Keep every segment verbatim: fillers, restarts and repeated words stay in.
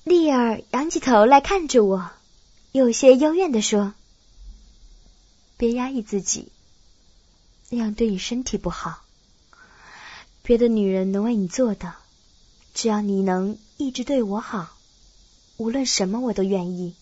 丽儿仰起头来看着我，有些幽怨地说：别压抑自己，那样对你身体不好。别的女人能为你做的，只要你能一直对我好，无论什么我都愿意。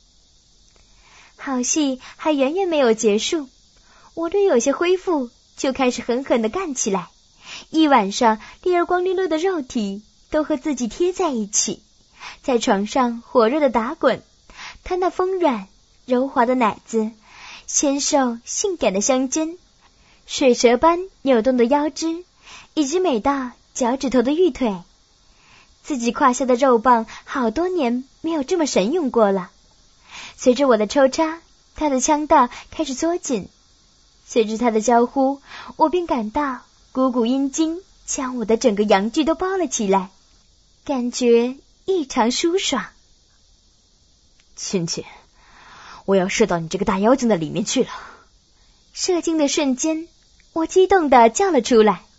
好戏还远远没有结束，我略有些恢复，就开始狠狠地干起来。一晚上，丽儿光溜溜的肉体都和自己贴在一起，在床上火热的打滚，她那丰软柔滑的奶子，纤瘦性感的香肩，水蛇般扭动的腰肢，以及美到脚趾头的玉腿。自己胯下的肉棒好多年没有这么神勇过了。随着我的抽插，他的腔道开始缩紧，随着他的娇呼，我便感到股股阴茎将我的整个阳具都包了起来，感觉异常舒爽。 亲亲，我要射到你这个大妖精的里面去了。 射精的瞬间，我激动地叫了出来。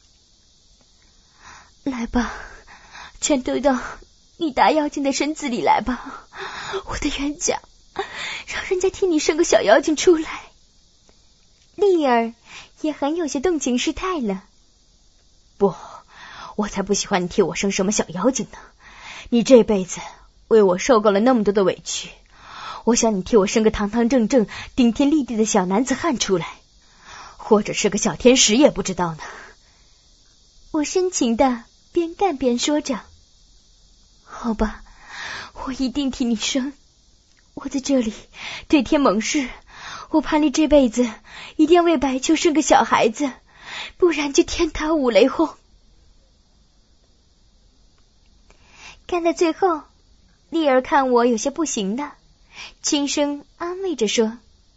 来吧，全都到你大妖精的身子里来吧，我的冤家，让人家替你生个小妖精出来。丽儿也很有些动情失态了。 不，我才不喜欢你替我生什么小妖精呢。你这辈子为我受够了那么多的委屈，我想你替我生个堂堂正正顶天立地的小男子汉出来，或者是个小天使也不知道呢。 我深情的边干边说着。好吧，我一定替你生。我在这里对天盟誓，我潘丽这辈子一定要为白秋生个小孩子，不然就天打五雷轰。干到最后，丽儿看我有些不行了，轻声安慰着说：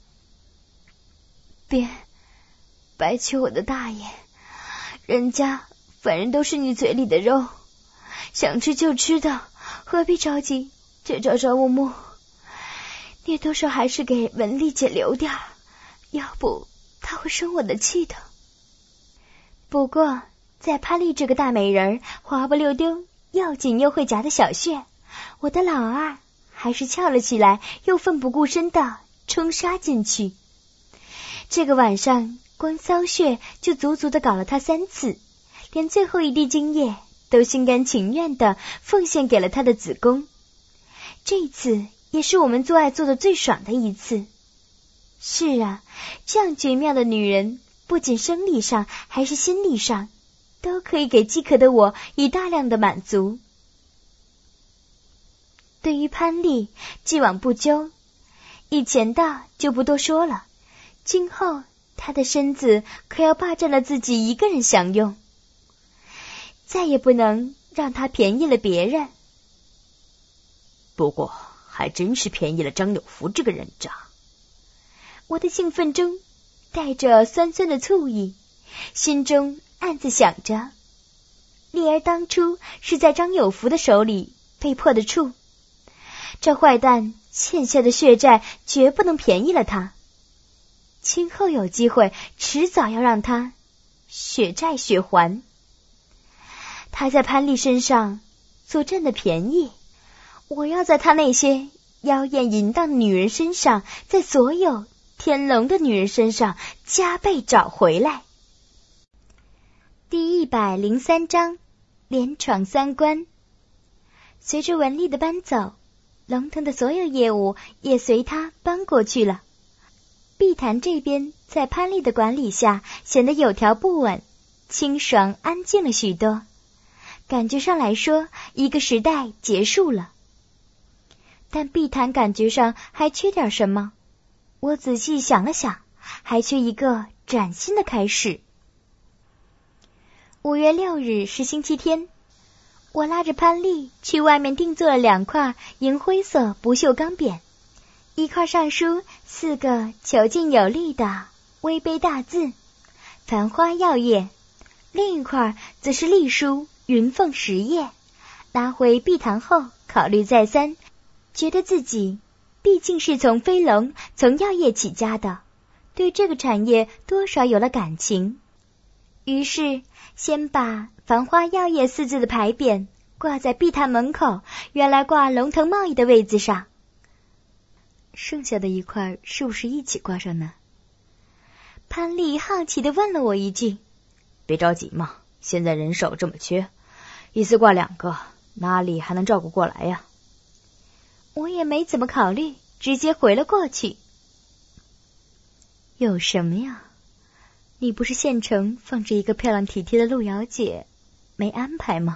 别，白秋我的大爷，人家反正都是你嘴里的肉，想吃就吃的，何必着急这朝朝暮暮？你多少还是给文丽姐留点儿，要不她会生我的气的。不过在潘丽这个大美人滑不溜丢又紧又会夹的小穴，我的老二还是翘了起来，又奋不顾身地冲杀进去。这个晚上光骚穴就足足地搞了他三次，连最后一滴精液都心甘情愿地奉献给了他的子宫。这一次也是我们做爱做的最爽的一次。是啊，这样绝妙的女人，不仅生理上还是心理上，都可以给饥渴的我以大量的满足。对于潘丽，既往不咎，以前的就不多说了，今后她的身子可要霸占了自己一个人享用，再也不能让她便宜了别人。 不过还真是便宜了张有福这个人渣。 我的兴奋中带着酸酸的醋意，心中暗自想着，丽儿当初是在张有福的手里被迫的处，这坏蛋欠下的血债绝不能便宜了他，今后有机会迟早要让他血债血还。他在潘丽身上所占的便宜，我要在他那些妖艳淫荡的女人身上，在所有天龙的女人身上加倍找回来。第一百零三章，连闯三关。随着文丽的搬走，龙腾的所有业务也随他搬过去了。碧潭这边在潘丽的管理下显得有条不紊，清爽安静了许多，感觉上来说一个时代结束了。但碧潭感觉上还缺点什么，我仔细想了想，还缺一个崭新的开始。五月六日是星期天，我拉着潘丽去外面定做了两块银灰色不锈钢匾，一块上书四个遒劲有力的微杯大字繁花药业，另一块则是隶书云凤实业。拿回碧潭后考虑再三，觉得自己毕竟是从飞龙从药业起家的，对这个产业多少有了感情，于是先把繁花药业四字的牌匾挂在碧潭门口原来挂龙腾贸易的位子上。 剩下的一块是不是一起挂上呢？ 潘丽好奇地问了我一句。 别着急嘛，现在人手这么缺，一次挂两个，哪里还能照顾过来呀？ 我也没怎么考虑，直接回了过去。 有什么呀？你不是县城放着一个漂亮体贴的陆瑶姐，没安排吗？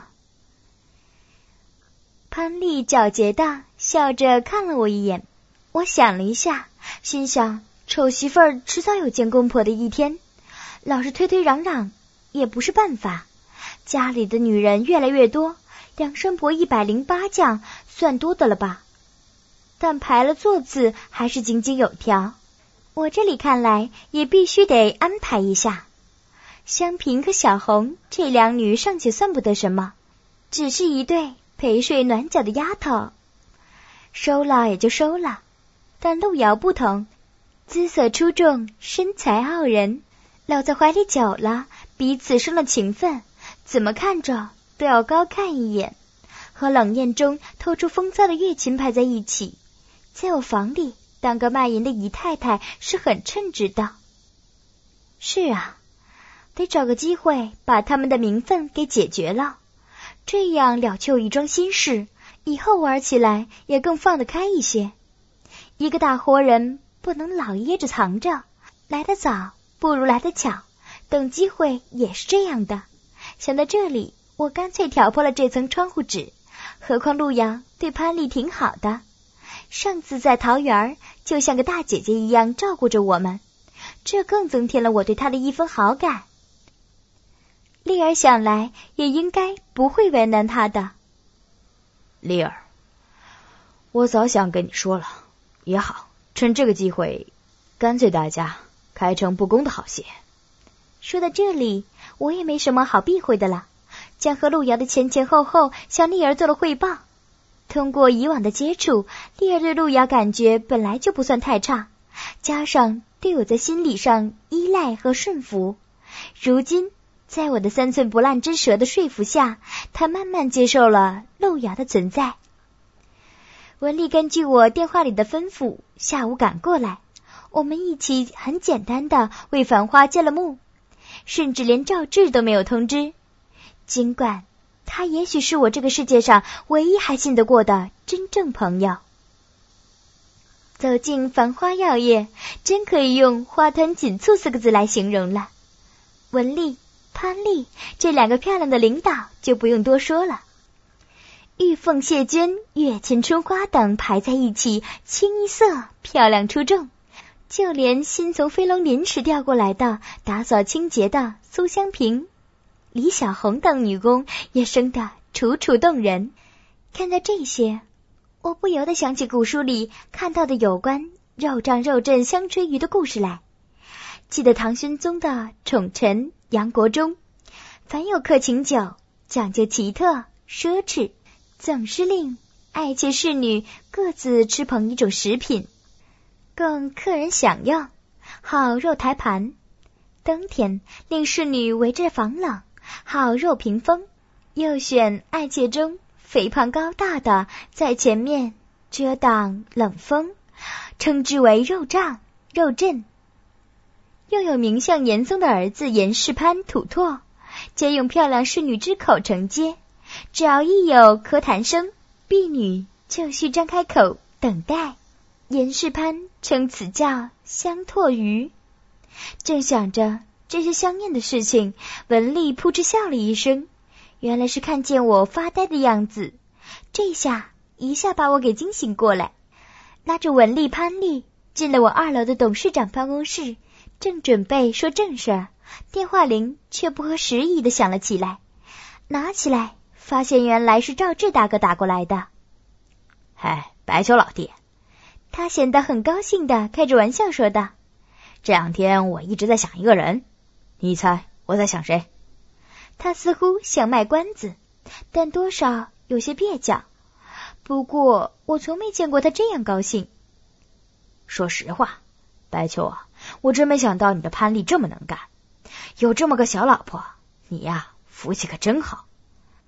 潘丽皎洁地笑着看了我一眼。我想了一下，心想丑媳妇儿迟早有见公婆的一天，老是推推攘攘也不是办法。家里的女人越来越多，梁山伯一百零八将算多的了吧？但排了座次还是井井有条。我这里看来也必须得安排一下。香萍和小红这两女尚且算不得什么，只是一对陪睡暖脚的丫头，收了也就收了。但路遥不同，姿色出众，身材傲人，搂在怀里久了，彼此生了情分，怎么看着都要高看一眼。和冷艳中透出风骚的月琴排在一起，在我房里当个卖淫的姨太太是很称职的。是啊，得找个机会把他们的名分给解决了，这样了却一桩心事，以后玩起来也更放得开一些。一个大活人不能老掖着藏着，来得早不如来得巧，等机会也是这样的。想到这里，我干脆挑破了这层窗户纸，何况陆遥对潘丽挺好的，上次在桃园就像个大姐姐一样照顾着我们，这更增添了我对她的一分好感。丽儿想来也应该不会为难她的。 丽儿，我早想跟你说了，也好，趁这个机会，干脆大家开诚布公的好些。 说到这里，我也没什么好避讳的了，将和陆遥的前前后后向丽儿做了汇报。通过以往的接触，丽儿对陆遥感觉本来就不算太差，加上对我在心理上依赖和顺服，如今在我的三寸不烂之舌的说服下，她慢慢接受了陆遥的存在。文丽根据我电话里的吩咐，下午赶过来，我们一起很简单的为繁花接了幕，甚至连赵志都没有通知。尽管他也许是我这个世界上唯一还信得过的真正朋友。走进繁花药业，真可以用花团锦簇四个字来形容了。文丽、潘丽这两个漂亮的领导就不用多说了，玉凤谢娟、月琴春花等排在一起，清一色漂亮出众。就连新从飞龙临时调过来的打扫清洁的苏香萍、李小红等女工也生得楚楚动人。看到这些，我不由得想起古书里看到的有关肉胀肉震香吹鱼的故事来。记得唐玄宗的宠臣杨国忠，凡有客请酒，讲究奇特奢侈，总是令爱妾侍女各自吃捧一种食品，供客人享用，好肉台盘。冬天令侍女围着防冷，好肉屏风，又选爱妾中肥胖高大的在前面遮挡冷风，称之为肉胀肉震。又有名相严嵩的儿子严世蕃吐唾，皆用漂亮侍女之口承接，只要一有咳痰声，婢女就须张开口等待。严世蕃称此叫香唾鱼。正想着这些香艳的事情，文丽扑哧笑了一声，原来是看见我发呆的样子，这下一下把我给惊醒过来，拉着文丽、潘丽进了我二楼的董事长办公室，正准备说正事儿，电话铃却不合时宜的响了起来。拿起来发现原来是赵志大哥打过来的。 嗨，白秋老弟。 他显得很高兴的开着玩笑说道， 这两天我一直在想一个人，你猜我在想谁？ 他似乎想卖关子，但多少有些蹩脚，不过我从没见过他这样高兴。 说实话，白秋啊，我真没想到你的潘丽这么能干，有这么个小老婆，你呀福气可真好。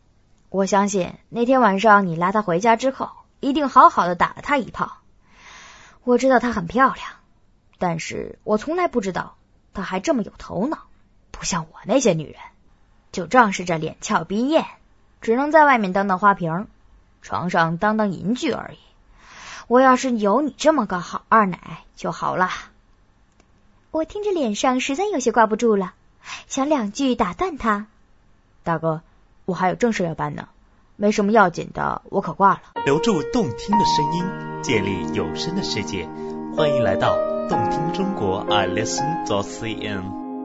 我相信那天晚上你拉她回家之后，一定好好的打了她一炮。我知道她很漂亮，但是我从来不知道她还这么有头脑，不像我那些女人，就仗势着脸俏鼻艳，只能在外面当当花瓶，床上当当银具而已。我要是有你这么个好二奶就好了。 我听着脸上实在有些挂不住了，想两句打断他。 大哥，我还有正事要办呢，没什么要紧的，我可挂了。 留住动听的声音，建立有声的世界，欢迎来到动听中国 i listen dot c n。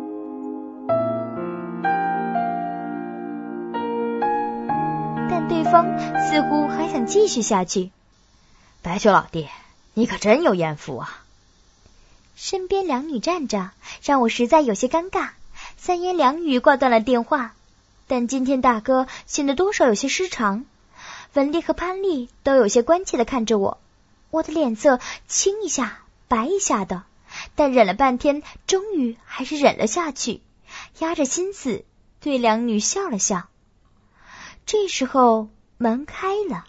但对方似乎还想继续下去。 白秋老弟，你可真有眼福啊。 身边两女站着，让我实在有些尴尬，三言两语挂断了电话。但今天大哥显得多少有些失常，文丽和潘丽都有些关切地看着我，我的脸色青一下白一下的，但忍了半天，终于还是忍了下去，压着心思对两女笑了笑。这时候门开了，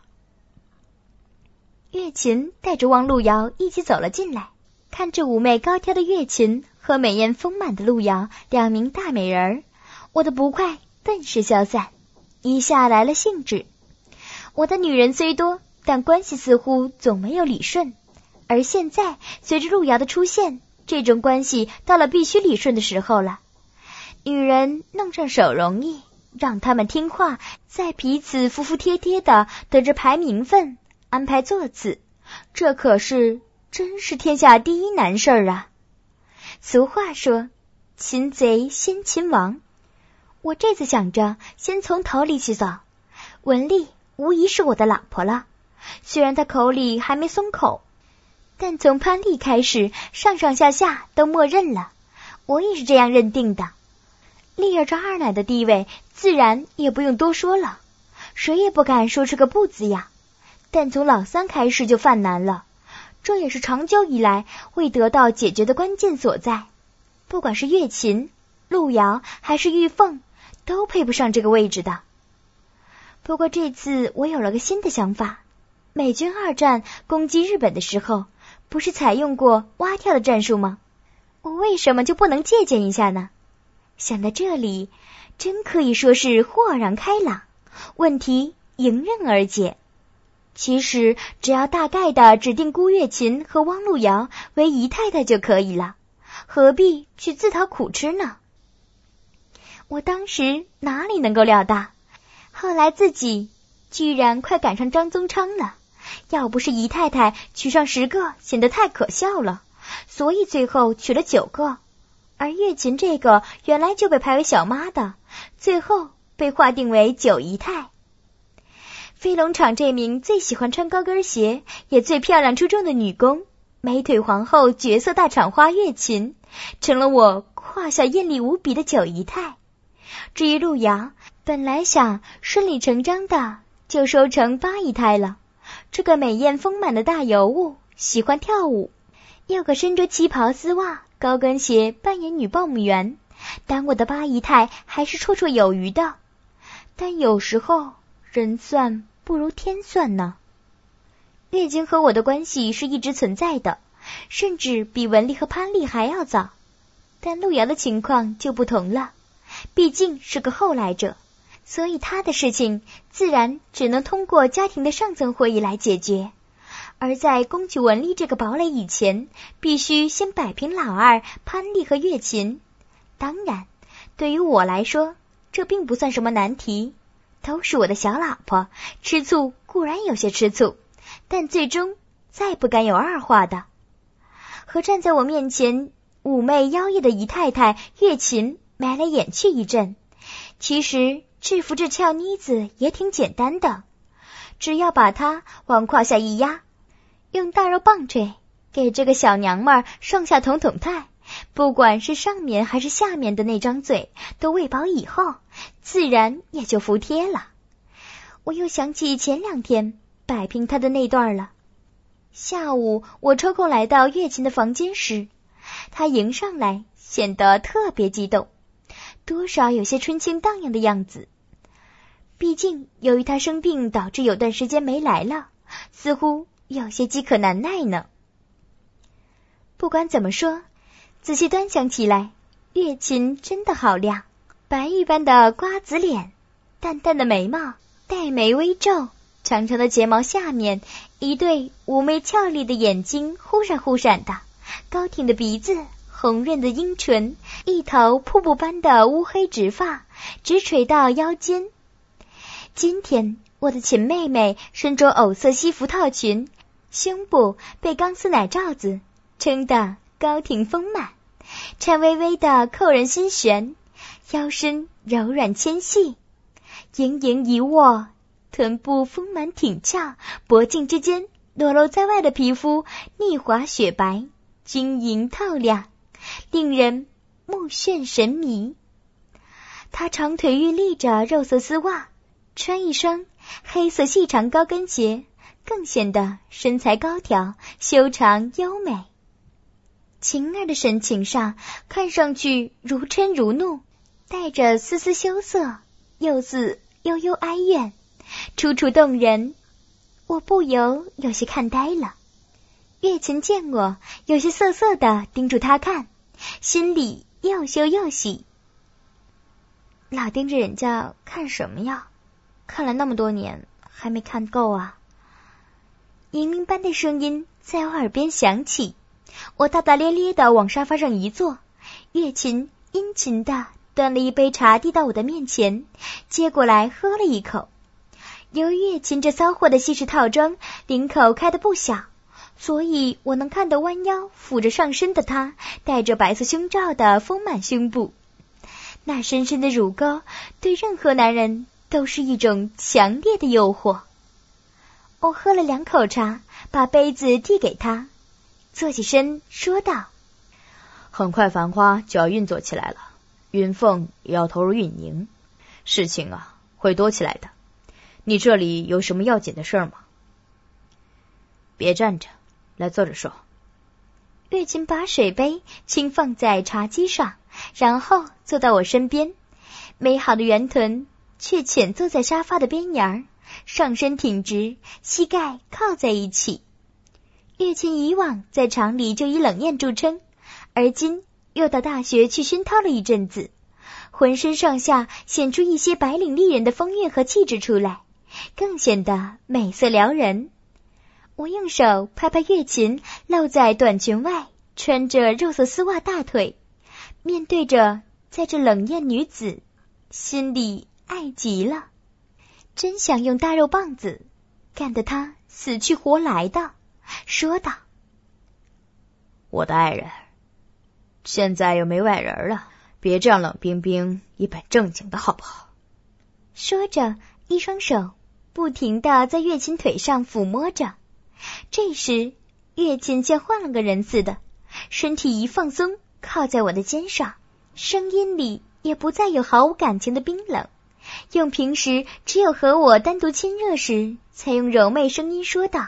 月琴带着汪路遥一起走了进来，看着妩媚高挑的月琴和美艳丰满的路遥两名大美人儿，我的不快顿时消散，一下来了兴致。我的女人虽多，但关系似乎总没有理顺，而现在随着路遥的出现，这种关系到了必须理顺的时候了。女人弄上手容易，让他们听话，再彼此服服帖帖的等着排名分，安排座次，这可是真是天下第一难事儿啊。俗话说，擒贼先擒王。我这次想着先从头里起走，文丽无疑是我的老婆了，虽然她口里还没松口，但从潘丽开始，上上下下都默认了，我也是这样认定的。丽儿这二奶的地位自然也不用多说了，谁也不敢说出个不字呀。但从老三开始就犯难了，这也是长久以来未得到解决的关键所在。不管是月琴、路遥还是玉凤，都配不上这个位置的。不过这次我有了个新的想法，美军二战攻击日本的时候，不是采用过蛙跳的战术吗？我为什么就不能借鉴一下呢？想到这里，真可以说是豁然开朗，问题迎刃而解。其实只要大概的指定顾月琴和汪路遥为姨太太就可以了，何必去自讨苦吃呢？我当时哪里能够料到，后来自己居然快赶上张宗昌了。要不是姨太太娶上十个显得太可笑了，所以最后娶了九个，而月琴这个原来就被排为小妈的，最后被划定为九姨太。飞龙场这名最喜欢穿高跟鞋也最漂亮出众的女工，美腿皇后绝色大厂花月琴，成了我胯下艳丽无比的九姨太。至于路遥，本来想顺理成章的就收成八姨太了，这个美艳丰满的大尤物，喜欢跳舞，又个身着旗袍丝袜高跟鞋扮演女报幕员，当我的八姨太还是绰绰有余的。但有时候人算不如天算呢。月经和我的关系是一直存在的，甚至比文丽和潘丽还要早，但路遥的情况就不同了，毕竟是个后来者，所以他的事情自然只能通过家庭的上层会议来解决，而在攻取文丽这个堡垒以前，必须先摆平老二潘丽和月琴。当然对于我来说，这并不算什么难题，都是我的小老婆，吃醋固然有些吃醋，但最终再不敢有二话的。和站在我面前妩媚妖艳的姨太太月琴眉来眼去一阵，其实制服这俏妮子也挺简单的，只要把她往胯下一压，用大肉棒槌给这个小娘们儿上下捅捅太，不管是上面还是下面的那张嘴都喂饱以后，自然也就服帖了。我又想起前两天摆平她的那段了。下午我抽空来到月琴的房间时，她迎上来显得特别激动，多少有些春情荡漾的样子。 毕竟由于他生病导致有段时间没来了，似乎有些饥渴难耐呢。不管怎么说，仔细端详起来，月琴真的好亮，白玉般的瓜子脸，淡淡的眉毛，黛眉微皱，长长的睫毛下面一对妩媚俏丽的眼睛忽闪忽闪的，高挺的鼻子，红润的樱唇，一头瀑布般的乌黑直发直垂到腰间。今天我的秦妹妹身着藕色西服套裙，胸部被钢丝奶罩子撑得高挺丰满，颤巍巍的扣人心弦，腰身柔软纤细，盈盈一握，臀部丰满挺翘，脖颈之间裸露在外的皮肤腻滑雪白，晶莹透亮，令人目眩神迷。她长腿玉立着肉色丝袜，穿一双黑色细长高跟鞋，更显得身材高挑，修长优美。晴儿的神情上看上去如嗔如怒，带着丝丝羞涩，又似悠悠哀怨，楚楚动人。我不由有些看呆了。月琴见我有些涩涩地盯住他看，心里又羞又喜。老盯着人家看什么呀？看了那么多年还没看够啊。银铃般的声音在我耳边响起，我大大咧咧地往沙发上一坐，月琴殷勤地端了一杯茶递到我的面前，接过来喝了一口。由于月琴这骚货的西式套装领口开得不小，所以我能看得弯腰俯着上身的她带着白色胸罩的丰满胸部，那深深的乳沟对任何男人都是一种强烈的诱惑。我喝了两口茶，把杯子递给他，坐起身说道： 很快繁花就要运作起来了，云凤也要投入运营，事情啊会多起来的。你这里有什么要紧的事吗？别站着，来坐着说。 月琴把水杯轻放在茶几上，然后坐到我身边，美好的圆臀却浅坐在沙发的边沿，上身挺直，膝盖靠在一起。月琴以往在厂里就以冷艳著称，而今又到大学去熏陶了一阵子，浑身上下显出一些白领丽人的风韵和气质出来，更显得美色撩人。我用手拍拍月琴露在短裙外穿着肉色丝袜大腿，面对着在这冷艳女子，心里爱极了，真想用大肉棒子干得她死去活来的，说道： 我的爱人，现在又没外人了，别这样冷冰冰，一本正经的好不好？ 说着，一双手不停地在月琴腿上抚摸着。这时，月琴像换了个人似的，身体一放松，靠在我的肩上，声音里也不再有毫无感情的冰冷，用平时只有和我单独亲热时才用柔媚声音说道：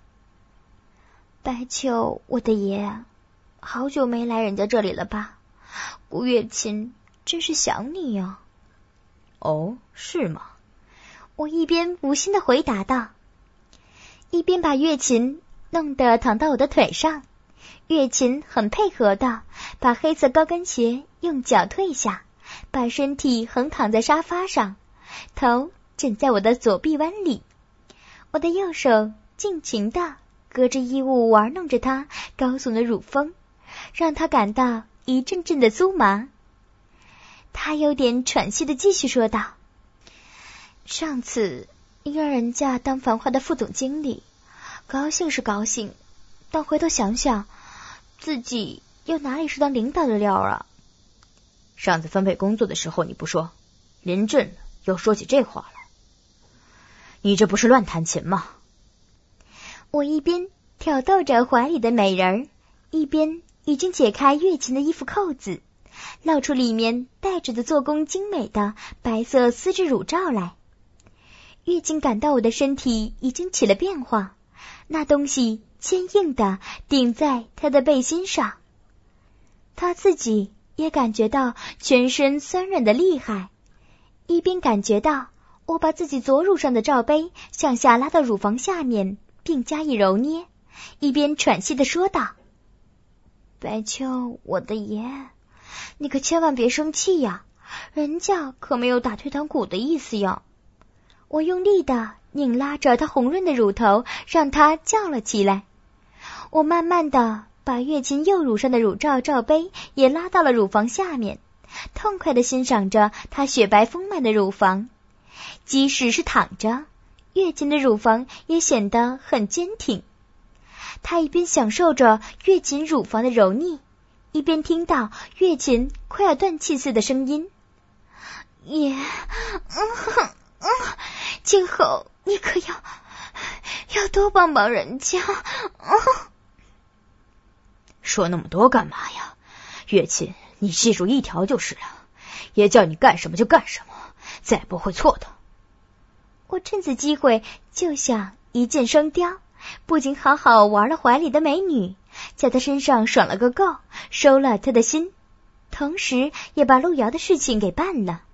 白秋，我的爷，好久没来人家这里了吧？顾月琴真是想你呀。 哦，是吗？ 我一边无心地回答道，一边把月琴弄得躺到我的腿上。月琴很配合的把黑色高跟鞋用脚退下，把身体横躺在沙发上，头枕在我的左臂弯里。我的右手尽情的隔着衣物玩弄着她高耸的乳峰，让她感到一阵阵的酥麻。她有点喘息的继续说道：上次你让人家当繁华的副总经理，高兴是高兴，但回头想想，自己又哪里是当领导的料啊？ 上次分配工作的时候你不说，临阵了又说起这话来，你这不是乱弹琴吗？ 我一边挑逗着怀里的美人儿，一边已经解开月琴的衣服扣子，露出里面带着的做工精美的白色丝质乳罩来。月琴感到我的身体已经起了变化，那东西坚硬的顶在她的背心上，她自己也感觉到全身酸软的厉害，一边感觉到我把自己左乳上的罩杯向下拉到乳房下面，并加以揉捏，一边喘息地说道：白秋，我的爷，你可千万别生气呀，人家可没有打退堂鼓的意思呀。我用力地拧拉着她红润的乳头，让她叫了起来。我慢慢地把月琴右乳上的乳罩罩杯也拉到了乳房下面，痛快地欣赏着她雪白丰满的乳房。即使是躺着，月琴的乳房也显得很坚挺。她一边享受着月琴乳房的柔腻，一边听到月琴快要断气似的声音：爷，嗯嗯，今后你可要要多帮帮人家。嗯， 说那么多干嘛呀？月琴，你记住一条就是了，爷叫你干什么就干什么，再不会错的。 我趁此机会就想一箭双雕，不仅好好玩了怀里的美女，在她身上爽了个够，收了她的心，同时也把路遥的事情给办了。